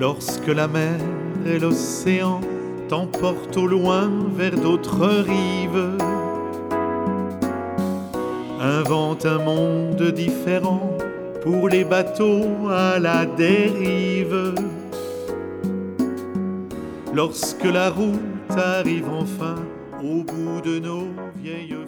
Lorsque la mer et l'océan t'emportent au loin vers d'autres rives, invente un monde différent pour les bateaux à la dérive. Lorsque la route arrive enfin au bout de nos vieilles